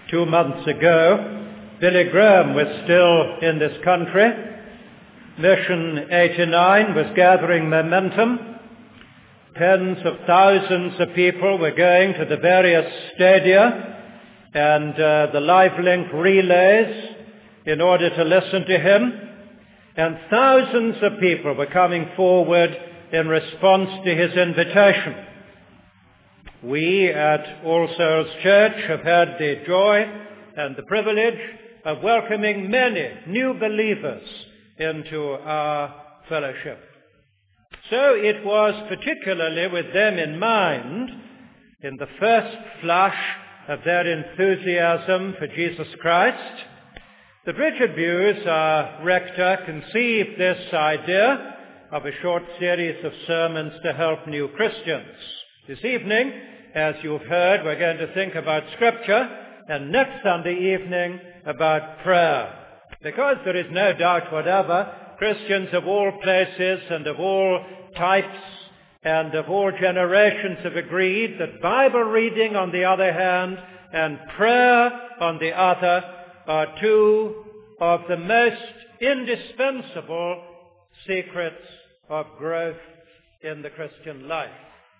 2 months ago, Billy Graham was still in this country. Mission 89 was gathering momentum. Tens of thousands of people were going to the various stadia and the live link relays in order to listen to him. And thousands of people were coming forward in response to his invitation. We at All Souls Church have had the joy and the privilege of welcoming many new believers into our fellowship. So it was particularly with them in mind, in the first flush of their enthusiasm for Jesus Christ, that Richard Bewes, our rector, conceived this idea of a short series of sermons to help new Christians. This evening, as you've heard, we're going to think about Scripture, and next Sunday evening about prayer. Because there is no doubt whatever, Christians of all places and of all types and of all generations have agreed that Bible reading on the other hand and prayer on the other are two of the most indispensable secrets of growth in the Christian life.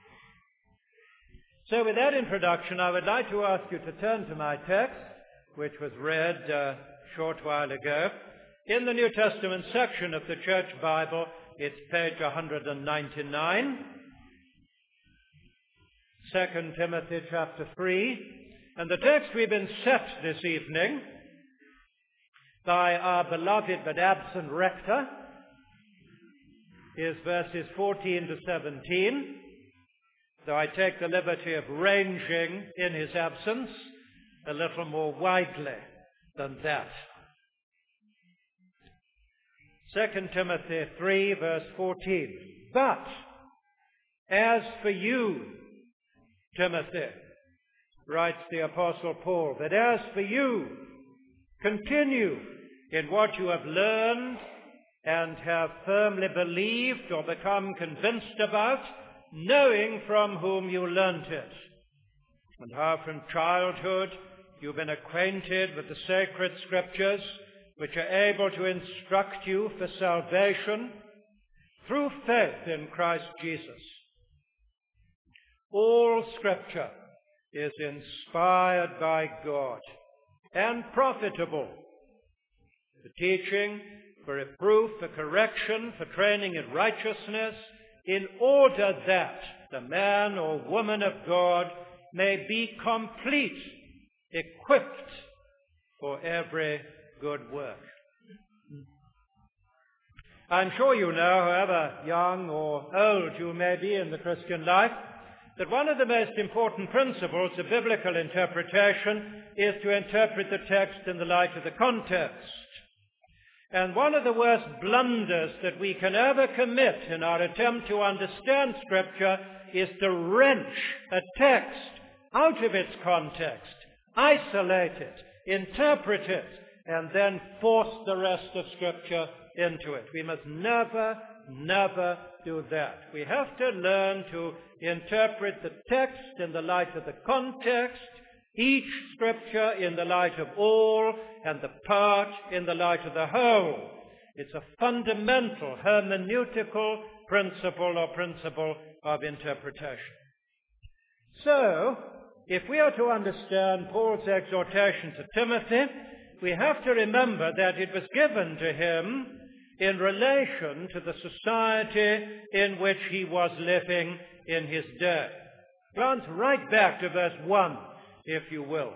So with that introduction, I would like to ask you to turn to my text, which was read a short while ago. In the New Testament section of the Church Bible, it's page 199, 2 Timothy chapter 3. And the text we've been set this evening by our beloved but absent rector is verses 14 to 17, though I take the liberty of ranging in his absence a little more widely than that. 2 Timothy 3, verse 14. But as for you, Timothy, writes the Apostle Paul, but as for you, continue in what you have learned and have firmly believed or become convinced about, knowing from whom you learnt it, and how from childhood you've been acquainted with the sacred Scriptures, which are able to instruct you for salvation through faith in Christ Jesus. All Scripture is inspired by God and profitable for teaching, for reproof, for correction, for training in righteousness, in order that the man or woman of God may be complete, equipped for every good work. I'm sure you know, however young or old you may be in the Christian life, that one of the most important principles of biblical interpretation is to interpret the text in the light of the context. And one of the worst blunders that we can ever commit in our attempt to understand Scripture is to wrench a text out of its context, isolate it, interpret it, and then force the rest of Scripture into it. We must never, never do that. We have to learn to interpret the text in the light of the context, each Scripture in the light of all, and the part in the light of the whole. It's a fundamental hermeneutical principle of interpretation. So, if we are to understand Paul's exhortation to Timothy, we have to remember that it was given to him in relation to the society in which he was living in his day. Glance right back to verse 1, if you will.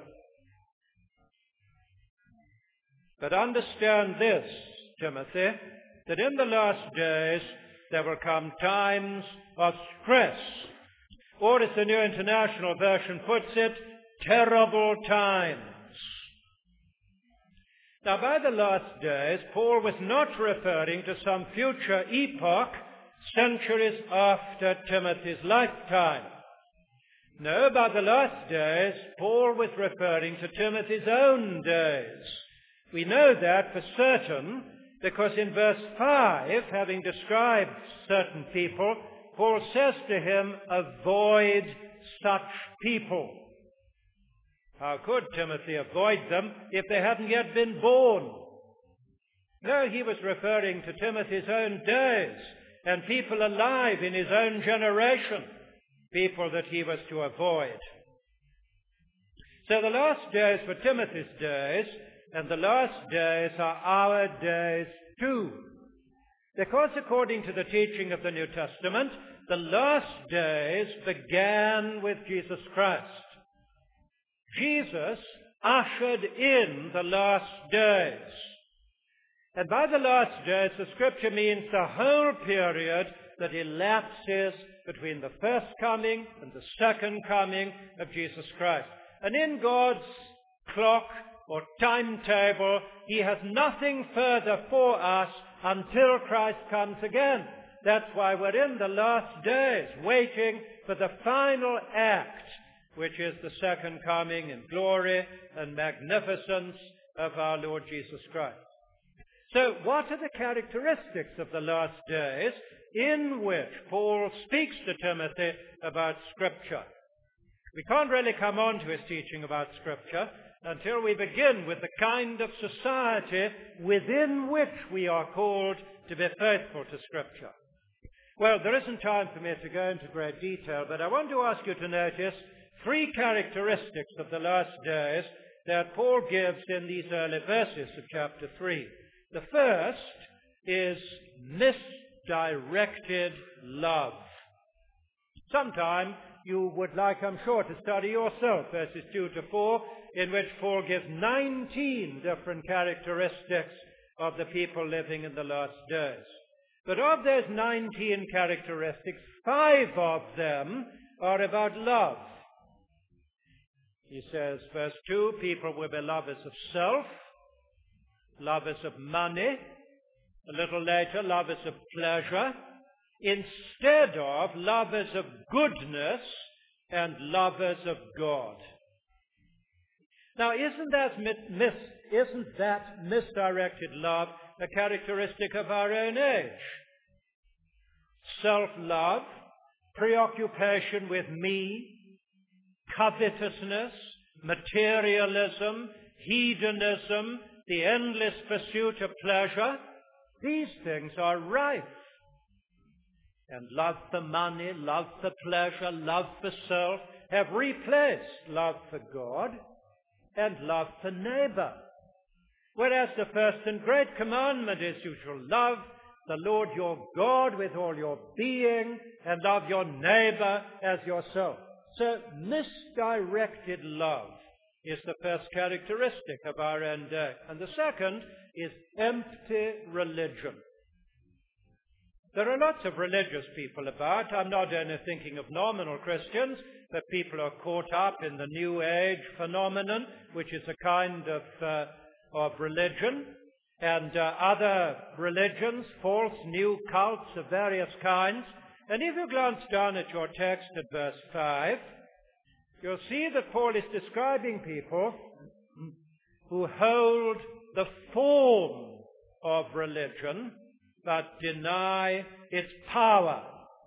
But understand this, Timothy, that in the last days there will come times of stress, or as the New International Version puts it, terrible times. Now, by the last days, Paul was not referring to some future epoch centuries after Timothy's lifetime. No, by the last days, Paul was referring to Timothy's own days. We know that for certain because in verse 5, having described certain people, Paul says to him, avoid such people. How could Timothy avoid them if they hadn't yet been born? No, he was referring to Timothy's own days and people alive in his own generation, people that he was to avoid. So the last days were Timothy's days, and the last days are our days too. Because according to the teaching of the New Testament, the last days began with Jesus Christ. Jesus ushered in the last days. And by the last days, the Scripture means the whole period that elapses between the first coming and the second coming of Jesus Christ. And in God's clock or timetable, he has nothing further for us until Christ comes again. That's why we're in the last days, waiting for the final act, which is the second coming in glory and magnificence of our Lord Jesus Christ. So what are the characteristics of the last days in which Paul speaks to Timothy about Scripture? We can't really come on to his teaching about Scripture until we begin with the kind of society within which we are called to be faithful to Scripture. Well, there isn't time for me to go into great detail, but I want to ask you to notice three characteristics of the last days that Paul gives in these early verses of chapter 3. The first is misdirected love. Sometime you would like, I'm sure, to study yourself verses 2 to 4, in which Paul gives 19 different characteristics of the people living in the last days. But of those 19 characteristics, 5 of them are about love. He says, verse 2, people will be lovers of self, lovers of money, a little later, lovers of pleasure, instead of lovers of goodness and lovers of God. Now, isn't that misdirected love a characteristic of our own age? Self-love, preoccupation with me, covetousness, materialism, hedonism, the endless pursuit of pleasure, these things are rife. And love for money, love for pleasure, love for self have replaced love for God and love for neighbor. Whereas the first and great commandment is you shall love the Lord your God with all your being and love your neighbor as yourself. So misdirected love is the first characteristic of our own day. And the second is empty religion. There are lots of religious people about. I'm not only thinking of nominal Christians, but people are caught up in the New Age phenomenon, which is a kind of religion, and other religions, false new cults of various kinds. And if you glance down at your text at verse 5, you'll see that Paul is describing people who hold the form of religion, but deny its power.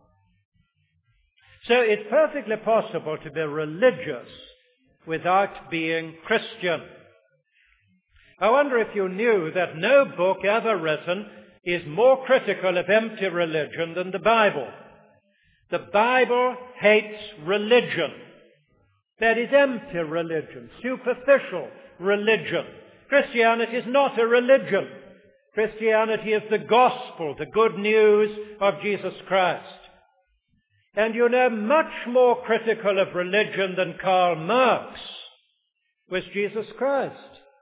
So it's perfectly possible to be religious without being Christian. I wonder if you knew that no book ever written is more critical of empty religion than the Bible. The Bible hates religion. That is empty religion, superficial religion. Christianity is not a religion. Christianity is the gospel, the good news of Jesus Christ. And you know, much more critical of religion than Karl Marx was Jesus Christ.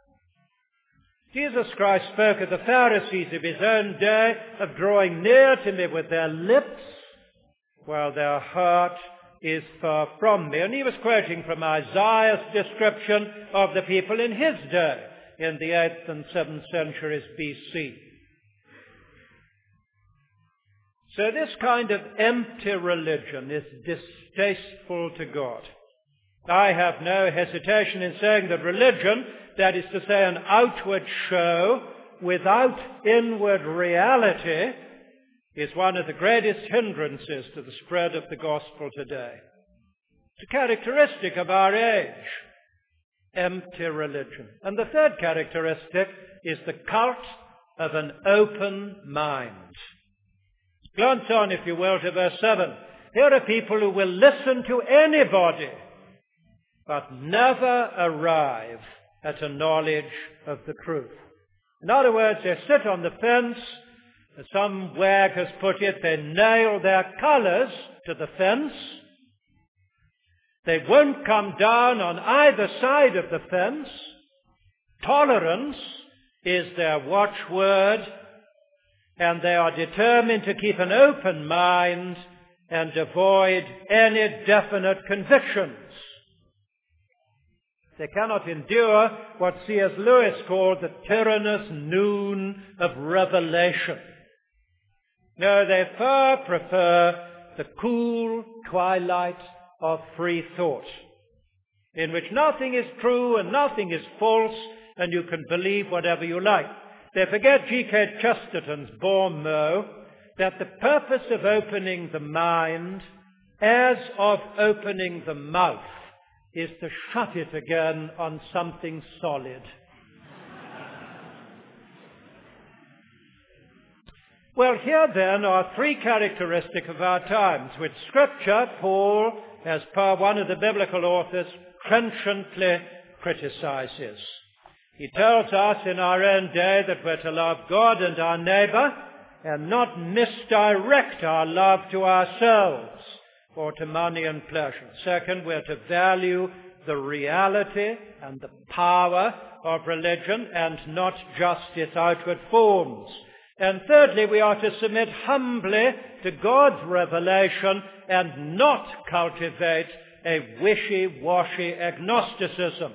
Jesus Christ spoke of the Pharisees of his own day of drawing near to me with their lips, while their heart is far from me. And he was quoting from Isaiah's description of the people in his day, in the 8th and 7th centuries BC. So this kind of empty religion is distasteful to God. I have no hesitation in saying that religion, that is to say an outward show without inward reality, is one of the greatest hindrances to the spread of the gospel today. It's a characteristic of our age. empty religion. And the third characteristic is the cult of an open mind. Glance on, if you will, to verse 7. Here are people who will listen to anybody, but never arrive at a knowledge of the truth. In other words, they sit on the fence. As some wag has put it, they nail their colors to the fence. They won't come down on either side of the fence. Tolerance is their watchword, and they are determined to keep an open mind and avoid any definite convictions. They cannot endure what C.S. Lewis called the tyrannous noon of revelation. No, they far prefer the cool twilight of free thought, in which nothing is true and nothing is false, and you can believe whatever you like. They forget G.K. Chesterton's bon mot that the purpose of opening the mind, as of opening the mouth, is to shut it again on something solid. Well, here then are three characteristics of our times, which Scripture, Paul, as per one of the biblical authors, trenchantly criticizes. He tells us in our own day that we're to love God and our neighbor and not misdirect our love to ourselves or to money and pleasure. Second, we're to value the reality and the power of religion and not just its outward forms. And thirdly, we are to submit humbly to God's revelation and not cultivate a wishy-washy agnosticism.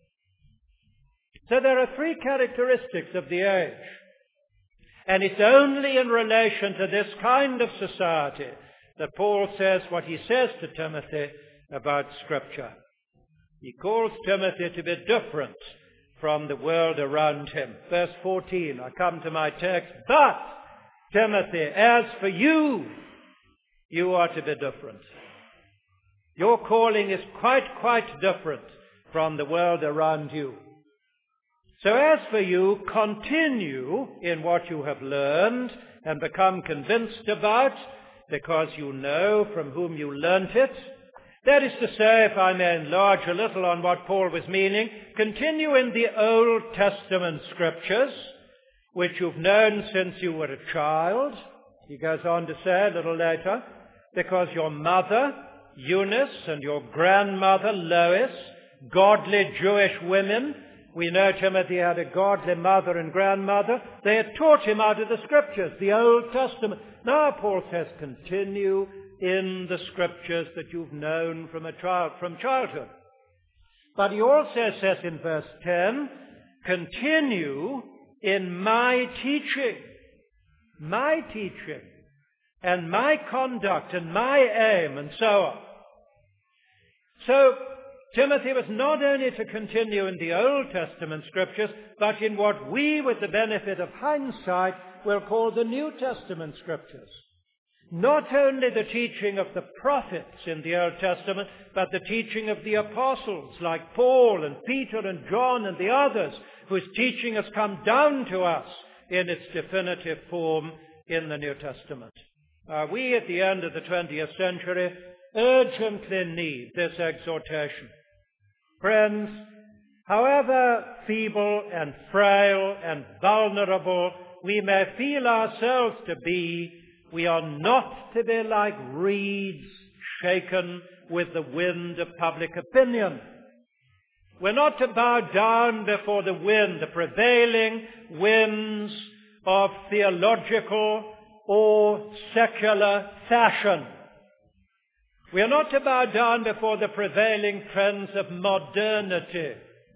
So there are three characteristics of the age. And it's only in relation to this kind of society that Paul says what he says to Timothy about Scripture. He calls Timothy to be different from the world around him. Verse 14, I come to my text. But, Timothy, as for you, you are to be different. Your calling is quite different from the world around you. So as for you, continue in what you have learned and become convinced about, because you know from whom you learnt it. That is to say, if I may enlarge a little on what Paul was meaning, continue in the Old Testament Scriptures, which you've known since you were a child. He goes on to say a little later, because your mother, Eunice, and your grandmother, Lois, godly Jewish women, we know Timothy had a godly mother and grandmother. They had taught him out of the Scriptures, the Old Testament. Now Paul says, continue in the Scriptures that you've known from childhood. But he also says in verse 10, continue in my teaching, and my conduct, and my aim, and so on. So, Timothy was not only to continue in the Old Testament Scriptures, but in what we, with the benefit of hindsight, will call the New Testament Scriptures. Not only the teaching of the prophets in the Old Testament, but the teaching of the apostles like Paul and Peter and John and the others, whose teaching has come down to us in its definitive form in the New Testament. We at the end of the 20th century urgently need this exhortation. Friends, however feeble and frail and vulnerable we may feel ourselves to be, we are not to be like reeds shaken with the wind of public opinion. We're not to bow down before the wind, the prevailing winds of theological or secular fashion. We are not to bow down before the prevailing trends of modernity.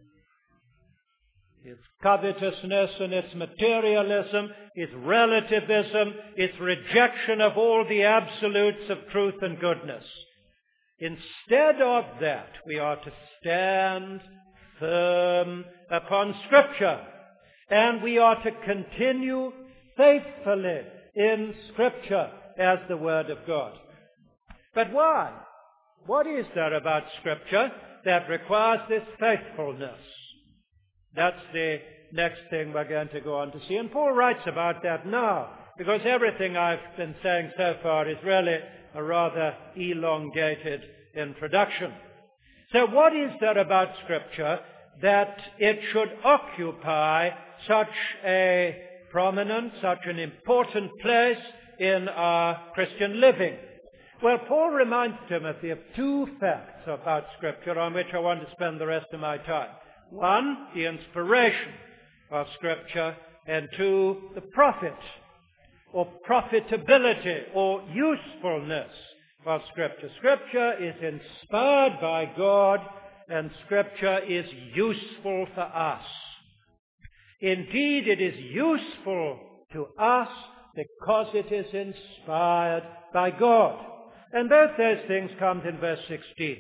Its covetousness and its materialism, its relativism, its rejection of all the absolutes of truth and goodness. Instead of that, we are to stand firm upon Scripture, and we are to continue faithfully in Scripture as the Word of God. But why? What is there about Scripture that requires this faithfulness. That's the next thing we're going to go on to see. And Paul writes about that now, because everything I've been saying so far is really a rather elongated introduction. So what is there about Scripture that it should occupy such a prominent, such an important place in our Christian living? Well, Paul reminds Timothy of two facts about Scripture on which I want to spend the rest of my time. One, the inspiration of Scripture, and two, the profit or profitability or usefulness of Scripture. Scripture is inspired by God, and Scripture is useful for us. Indeed, it is useful to us because it is inspired by God. And both those things come in verse 16.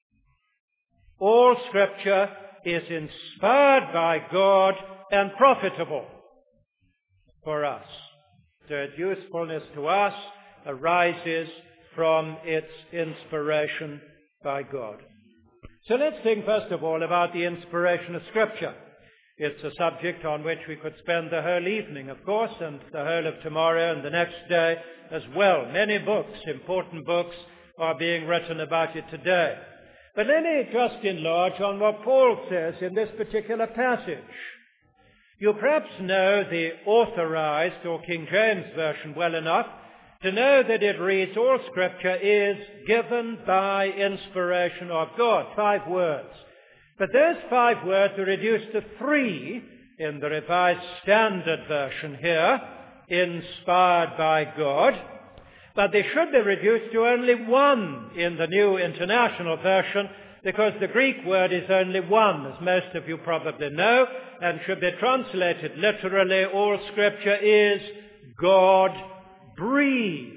All Scripture is inspired by God and profitable for us. So its usefulness to us arises from its inspiration by God. So let's think first of all about the inspiration of Scripture. It's a subject on which we could spend the whole evening, of course, and the whole of tomorrow and the next day as well. Many books, important books, are being written about it today. But let me just enlarge on what Paul says in this particular passage. You perhaps know the Authorized or King James Version well enough to know that it reads, all Scripture is given by inspiration of God. 5 words. But those 5 words are reduced to 3 in the Revised Standard Version here, inspired by God. But they should be reduced to only 1 in the New International Version, because the Greek word is only 1, as most of you probably know, and should be translated literally, all Scripture is God-breathed.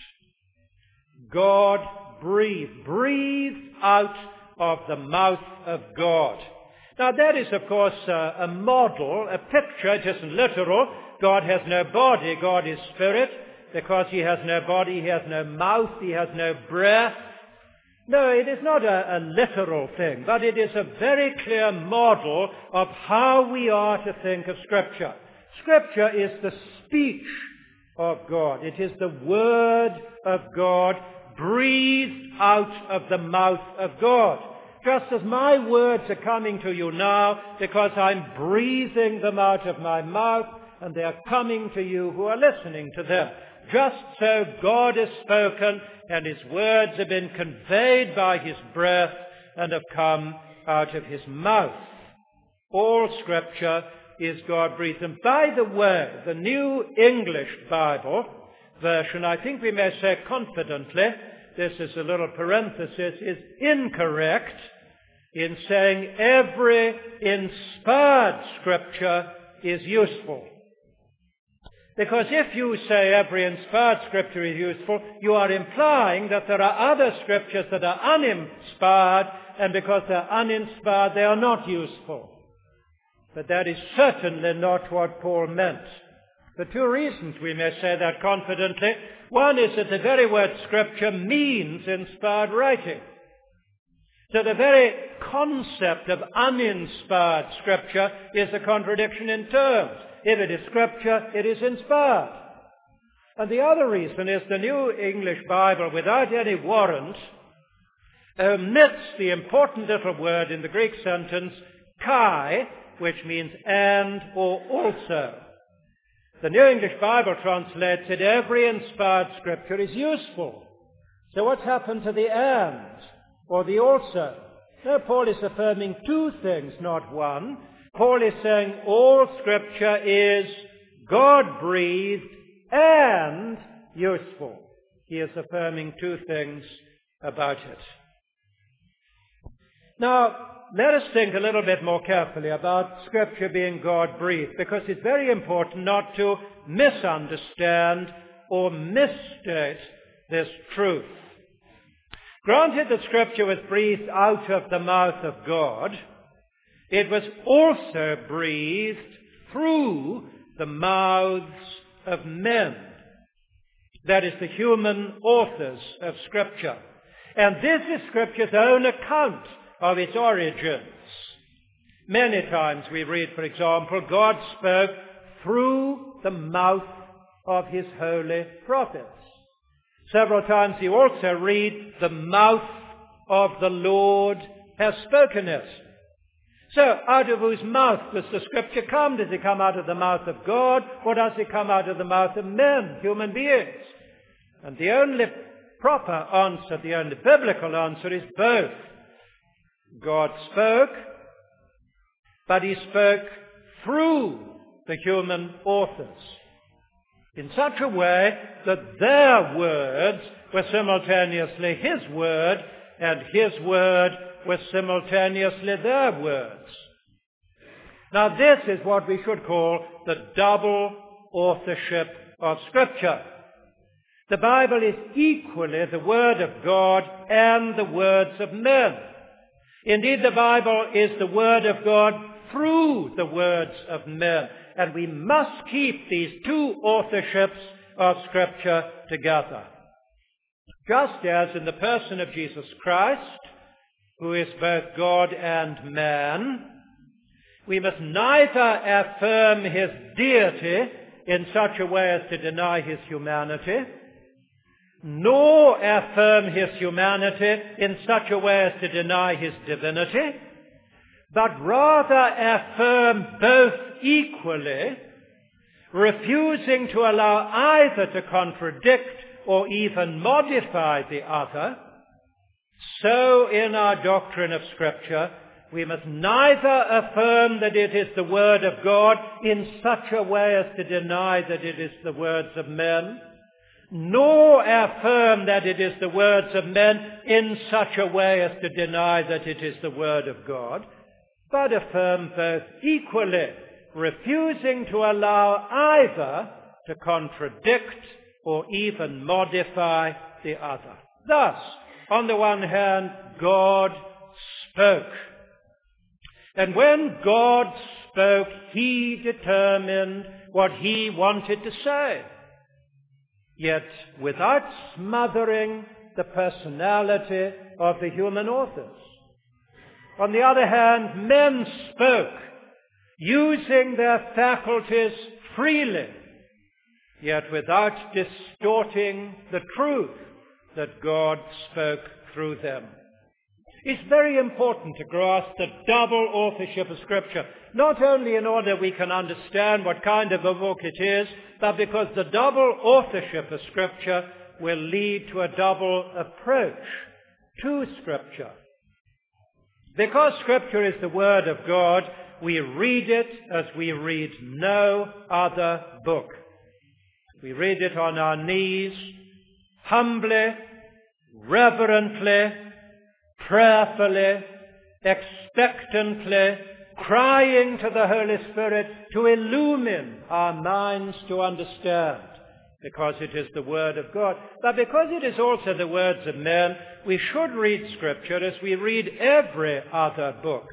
God-breathed. Breathed out of the mouth of God. Now that is, of course, a model, a picture. It isn't literal. God has no body. God is spirit. Because he has no body, he has no mouth, he has no breath. No, it is not a literal thing, but it is a very clear model of how we are to think of Scripture. Scripture is the speech of God. It is the Word of God breathed out of the mouth of God. Just as my words are coming to you now because I'm breathing them out of my mouth, and they are coming to you who are listening to them. Just so God has spoken, and his words have been conveyed by his breath and have come out of his mouth. All Scripture is God-breathed. And by the way, the New English Bible version, I think we may say confidently, this is a little parenthesis, is incorrect in saying every inspired Scripture is useful. Because if you say every inspired Scripture is useful, you are implying that there are other Scriptures that are uninspired, and because they're uninspired, they are not useful. But that is certainly not what Paul meant. For 2 reasons we may say that confidently. One is that the very word Scripture means inspired writing. So the very concept of uninspired Scripture is a contradiction in terms. If it is Scripture, it is inspired. And the other reason is the New English Bible, without any warrant, omits the important little word in the Greek sentence, kai, which means and or also. The New English Bible translates it, every inspired Scripture is useful. So what's happened to the and or the also? No, Paul is affirming 2 things, not 1. Paul is saying all Scripture is God-breathed and useful. He is affirming 2 things about it. Now, let us think a little bit more carefully about Scripture being God-breathed, because it's very important not to misunderstand or misstate this truth. Granted that Scripture was breathed out of the mouth of God, it was also breathed through the mouths of men. That is, the human authors of Scripture. And this is Scripture's own account of its origins. Many times we read, for example, God spoke through the mouth of his holy prophets. Several times you also read, the mouth of the Lord has spoken it. So, out of whose mouth does the Scripture come? Does it come out of the mouth of God, or does it come out of the mouth of men, human beings? And the only proper answer, the only biblical answer is both. God spoke, but he spoke through the human authors in such a way that their words were simultaneously his word, and his word was simultaneously their words. Now this is what we should call the double authorship of Scripture. The Bible is equally the Word of God and the words of men. Indeed, the Bible is the Word of God through the words of men. And we must keep these two authorships of Scripture together. Just as in the person of Jesus Christ, who is both God and man, we must neither affirm his deity in such a way as to deny his humanity, nor affirm his humanity in such a way as to deny his divinity, but rather affirm both equally, refusing to allow either to contradict or even modify the other. So in our doctrine of Scripture, we must neither affirm that it is the Word of God in such a way as to deny that it is the words of men, nor affirm that it is the words of men in such a way as to deny that it is the Word of God, but affirm both equally, refusing to allow either to contradict or even modify the other. Thus, on the one hand, God spoke. And when God spoke, he determined what he wanted to say, yet without smothering the personality of the human authors. On the other hand, men spoke, using their faculties freely, yet without distorting the truth that God spoke through them. It's very important to grasp the double authorship of Scripture, not only in order we can understand what kind of a book it is, but because the double authorship of Scripture will lead to a double approach to Scripture. Because Scripture is the Word of God, we read it as we read no other book. We read it on our knees, humbly, reverently, prayerfully, expectantly, crying to the Holy Spirit to illumine our minds to understand, because it is the Word of God. But because it is also the words of men, we should read Scripture as we read every other book,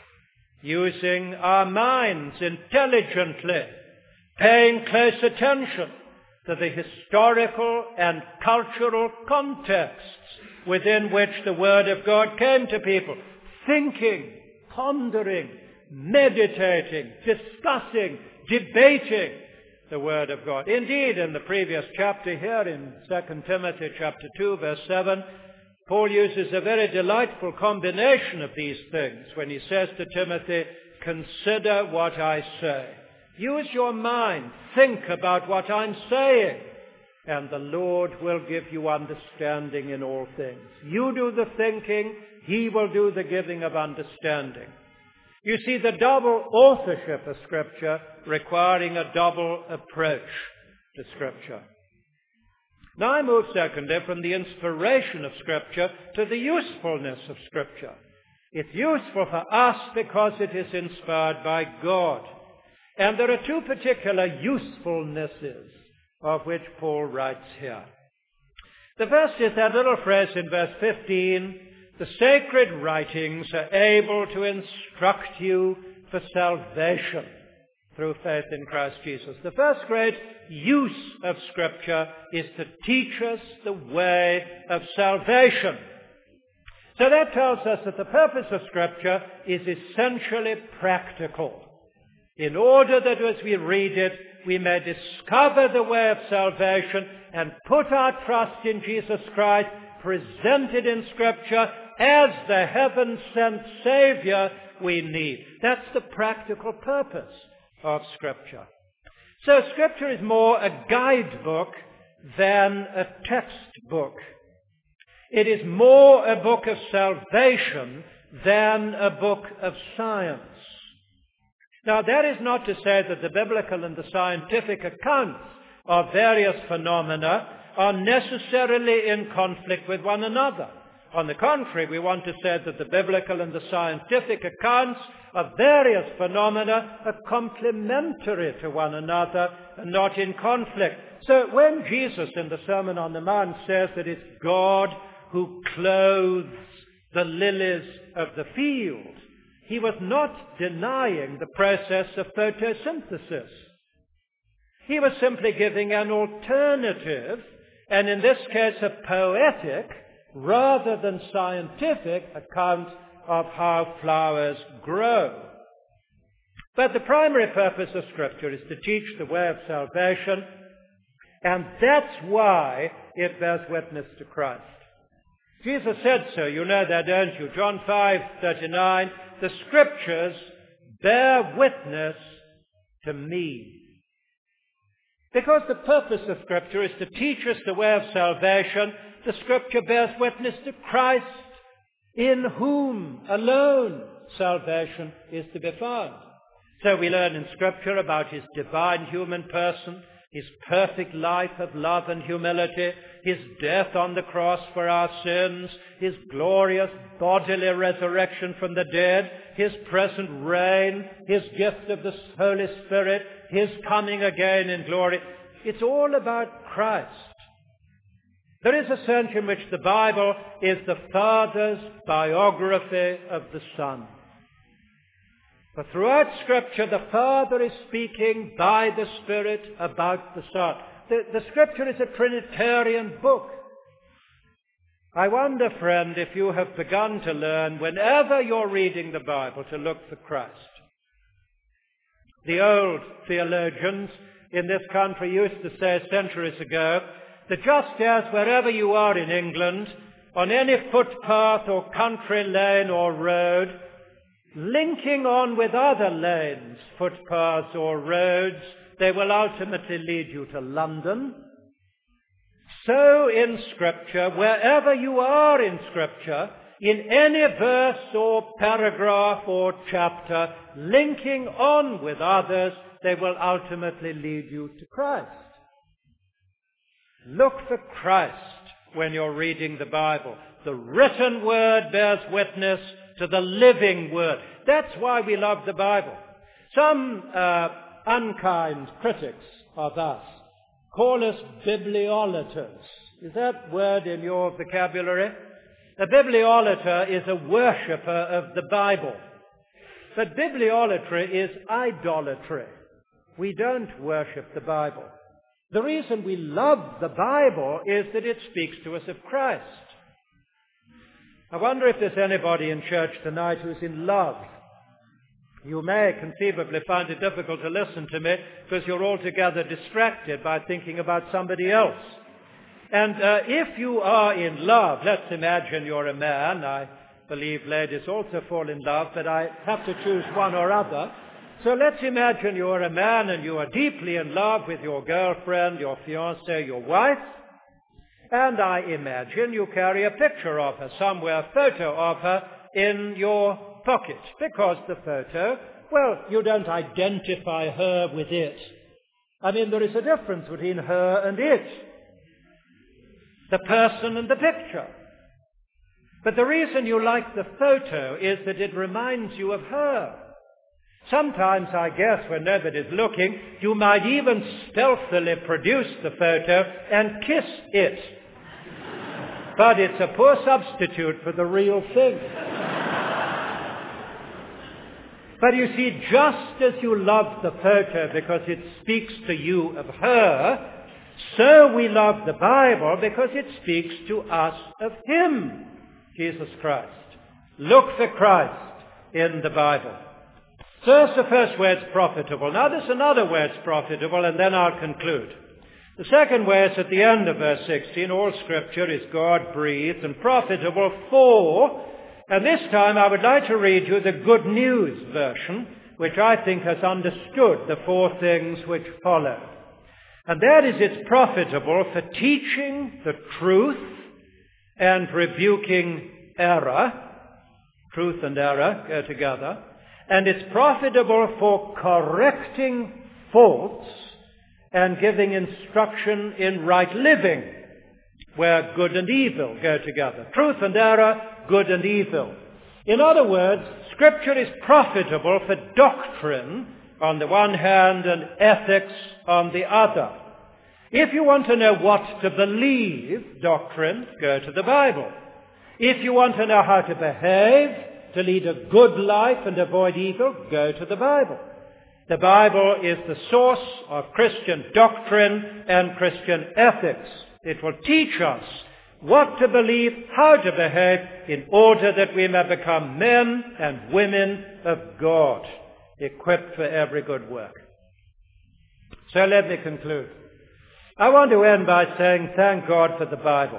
using our minds intelligently, paying close attention to the historical and cultural contexts within which the Word of God came to people, thinking, pondering, meditating, discussing, debating the Word of God. Indeed, in the previous chapter here, in 2 Timothy chapter 2, verse 7, Paul uses a very delightful combination of these things when he says to Timothy, consider what I say. Use your mind. Think about what I'm saying. And the Lord will give you understanding in all things. You do the thinking. He will do the giving of understanding. You see, the double authorship of Scripture requiring a double approach to Scripture. Now I move secondly from the inspiration of Scripture to the usefulness of Scripture. It's useful for us because it is inspired by God. And there are two particular usefulnesses of which Paul writes here. The first is that little phrase in verse 15, the sacred writings are able to instruct you for salvation through faith in Christ Jesus. The first great use of Scripture is to teach us the way of salvation. So that tells us that the purpose of Scripture is essentially practical, in order that as we read it, we may discover the way of salvation and put our trust in Jesus Christ, presented in Scripture as the heaven-sent Savior we need. That's the practical purpose of Scripture. So Scripture is more a guidebook than a textbook. It is more a book of salvation than a book of science. Now, that is not to say that the biblical and the scientific accounts of various phenomena are necessarily in conflict with one another. On the contrary, we want to say that the biblical and the scientific accounts of various phenomena are complementary to one another and not in conflict. So when Jesus in the Sermon on the Mount says that it's God who clothes the lilies of the field, he was not denying the process of photosynthesis. He was simply giving an alternative, and in this case a poetic rather than scientific account of how flowers grow. But the primary purpose of Scripture is to teach the way of salvation, and that's why it bears witness to Christ. Jesus said so, you know that, don't you? John 5:39, the Scriptures bear witness to me. Because the purpose of Scripture is to teach us the way of salvation, the Scripture bears witness to Christ, in whom alone salvation is to be found. So we learn in Scripture about his divine human person, his perfect life of love and humility, his death on the cross for our sins, his glorious bodily resurrection from the dead, his present reign, his gift of the Holy Spirit, his coming again in glory. It's all about Christ. There is a sense in which the Bible is the Father's biography of the Son. But throughout Scripture, the Father is speaking by the Spirit about the Son. The Scripture is a Trinitarian book. I wonder, friend, if you have begun to learn, whenever you're reading the Bible, to look for Christ. The old theologians in this country used to say centuries ago that just as wherever you are in England, on any footpath or country lane or road, linking on with other lanes, footpaths or roads, they will ultimately lead you to London. So in Scripture, wherever you are in Scripture, in any verse or paragraph or chapter, linking on with others, they will ultimately lead you to Christ. Look for Christ when you're reading the Bible. The written word bears witness to the living word. That's why we love the Bible. Some unkind critics of us call us bibliolaters. Is that word in your vocabulary? A bibliolater is a worshipper of the Bible. But bibliolatry is idolatry. We don't worship the Bible. The reason we love the Bible is that it speaks to us of Christ. I wonder if there's anybody in church tonight who's in love. You may conceivably find it difficult to listen to me because you're altogether distracted by thinking about somebody else. And if you are in love, let's imagine you're a man. I believe ladies also fall in love, but I have to choose one or other. So let's imagine you're a man and you are deeply in love with your girlfriend, your fiancée, your wife. And I imagine you carry a picture of her somewhere, a photo of her in your pocket, because the photo, well, you don't identify her with it. I mean, there is a difference between her and it, the person and the picture. But the reason you like the photo is that it reminds you of her. Sometimes, I guess, when nobody's looking, you might even stealthily produce the photo and kiss it. But it's a poor substitute for the real thing. But you see, just as you love the photo because it speaks to you of her, so we love the Bible because it speaks to us of Him. Jesus Christ. Look for Christ in the Bible. So that's the first way it's profitable. Now there's another way it's profitable, and then I'll conclude. The second way is at the end of verse 16, all Scripture is God-breathed and profitable for, and this time I would like to read you the Good News version, which I think has understood the four things which follow. And that is, it's profitable for teaching the truth and rebuking error. Truth and error go together. And it's profitable for correcting faults and giving instruction in right living, where good and evil go together. Truth and error, good and evil. In other words, Scripture is profitable for doctrine on the one hand and ethics on the other. If you want to know what to believe, doctrine, go to the Bible. If you want to know how to behave, to lead a good life and avoid evil, go to the Bible. The Bible is the source of Christian doctrine and Christian ethics. It will teach us what to believe, how to behave, in order that we may become men and women of God, equipped for every good work. So let me conclude. I want to end by saying, thank God for the Bible.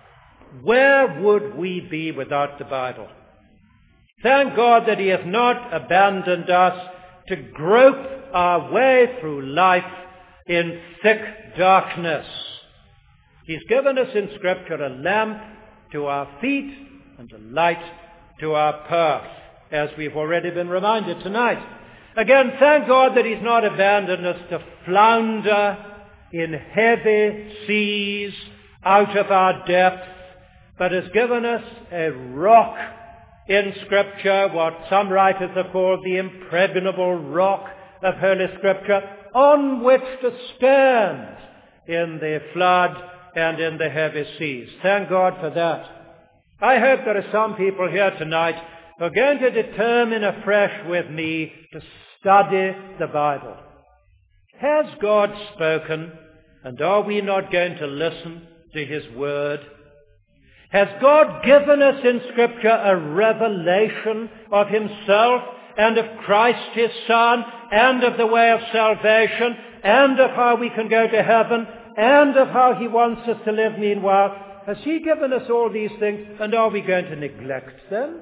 Where would we be without the Bible? Thank God that He has not abandoned us to grope our way through life in thick darkness. He's given us in Scripture a lamp to our feet and a light to our path, as we've already been reminded tonight. Again, thank God that He's not abandoned us to flounder in heavy seas out of our depths, but has given us a rock in Scripture, what some writers have called the impregnable rock of Holy Scripture, on which to stand in the flood and in the heavy seas. Thank God for that. I hope there are some people here tonight who are going to determine afresh with me to study the Bible. Has God spoken, and are we not going to listen to His word? Has God given us in Scripture a revelation of Himself and of Christ His Son and of the way of salvation and of how we can go to heaven and of how He wants us to live meanwhile? Has He given us all these things, and are we going to neglect them?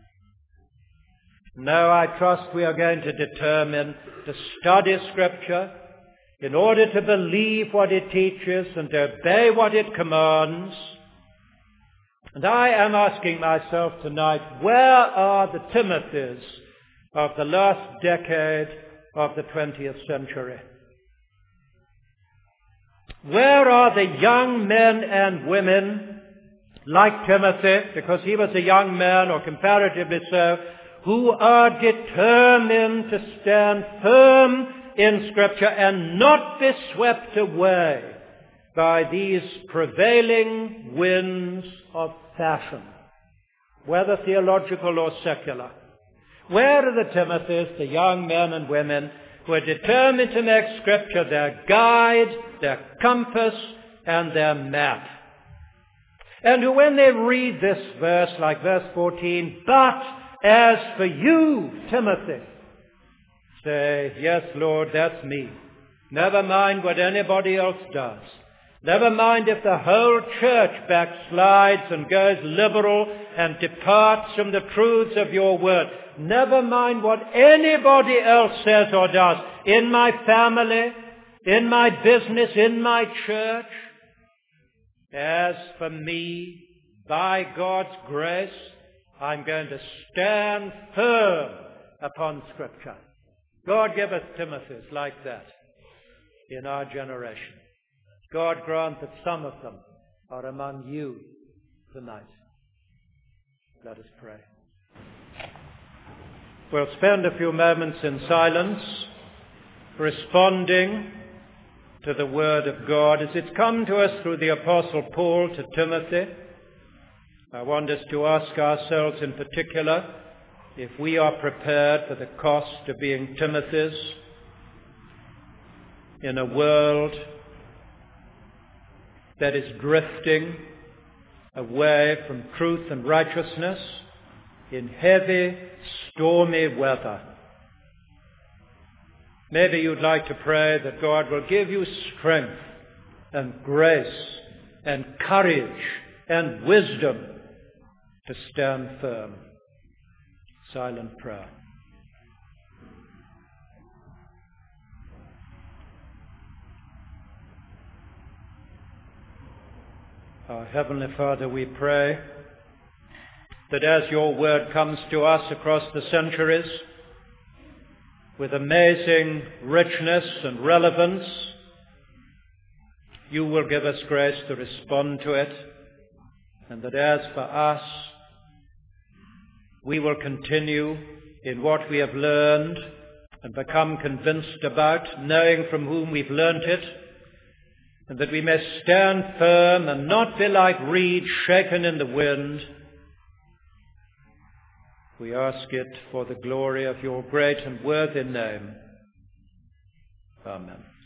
No, I trust we are going to determine to study Scripture in order to believe what it teaches and to obey what it commands. And I am asking myself tonight, where are the Timothys of the last decade of the 20th century? Where are the young men and women like Timothy, because he was a young man, or comparatively so, who are determined to stand firm in Scripture and not be swept away by these prevailing winds of fashion, whether theological or secular? Where are the Timothys, the young men and women, who are determined to make Scripture their guide, their compass, and their map? And who, when they read this verse, like verse 14, but as for you, Timothy, say, yes, Lord, that's me. Never mind what anybody else does. Never mind if the whole church backslides and goes liberal and departs from the truths of your word. Never mind what anybody else says or does in my family, in my business, in my church. As for me, by God's grace, I'm going to stand firm upon Scripture. God give us Timothys like that in our generation. God grant that some of them are among you tonight. Let us pray. We'll spend a few moments in silence, responding to the Word of God as it's come to us through the Apostle Paul to Timothy. I want us to ask ourselves in particular if we are prepared for the cost of being Timothys in a world that is drifting away from truth and righteousness in heavy, stormy weather. Maybe you'd like to pray that God will give you strength and grace and courage and wisdom to stand firm. Silent prayer. Our Heavenly Father, we pray that as your word comes to us across the centuries with amazing richness and relevance, you will give us grace to respond to it, and that as for us, we will continue in what we have learned and become convinced about, knowing from whom we've learnt it, and that we may stand firm and not be like reeds shaken in the wind. We ask it for the glory of your great and worthy name. Amen.